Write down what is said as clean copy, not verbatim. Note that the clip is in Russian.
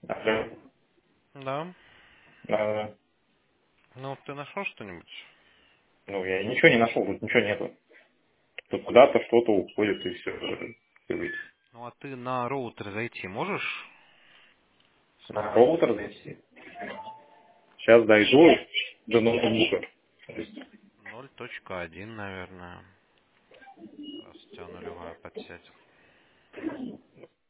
Алло. Да. А, Ну, ты нашел что-нибудь? ну, я ничего не нашел, тут ничего нету. Тут куда-то что-то уходит и все. Ну, а ты на роутер зайти можешь На снова? роутер зайти. Сейчас дойду до ноутбука. То есть, 0.1, наверное. Раз у тебя нулевая подсядь.